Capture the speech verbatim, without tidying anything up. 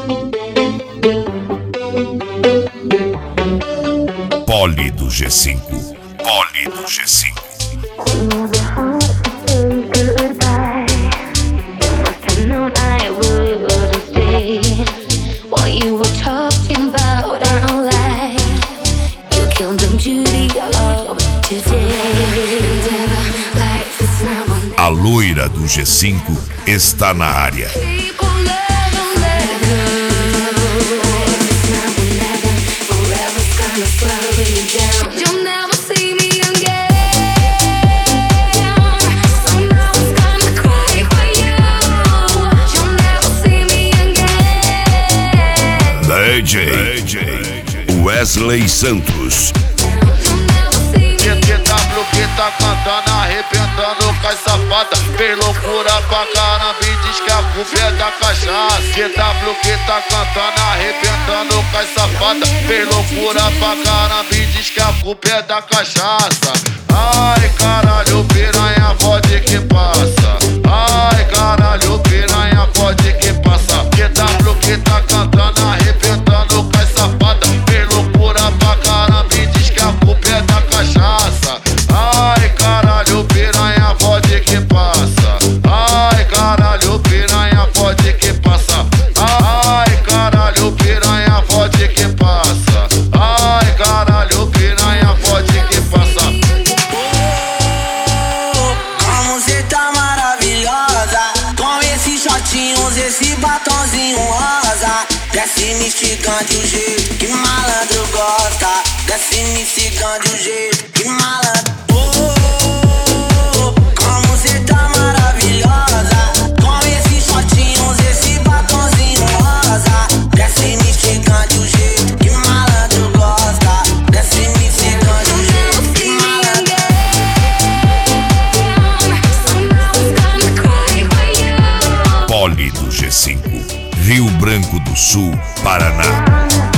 Poli do G cinco. Poli do G cinco. A loira do G cinco está na área. D J Wesley Santos. T W que tá cantando, arrebentando com as safadas. Fez loucura pra caramba e diz que a culpa é da cachaça. T W que tá cantando, arrebentando com as safadas. Fez loucura pra caramba e diz que a culpa é da cachaça. Ai caralho, piranha, pode que passa. Ai caralho, piranha, pode que passa. T W que tá cantando, arrebentando com as safadas. Fez loucura pra caramba e diz que a culpa é da cachaça. Ai caralho, piranha, pode que passa. Ai caralho, piranha, pode que passa. Ai caralho, piranha, pode que passa. Ai caralho, piranha, pode que passa. Como cê tá maravilhosa, com esses shortinhos, esse batonzinho rosa. Desce me esticando de um jeito que malandro gosta. Desce me esticando de um jeito que malandro. Oh, como cê tá maravilhosa, com esses shortinhos, esse batonzinho rosa. Desce me esticando de um jeito que malandro gosta. Desce me esticando de um jeito que malandro. Poli do G cinco. Rio Branco do Sul, Paraná.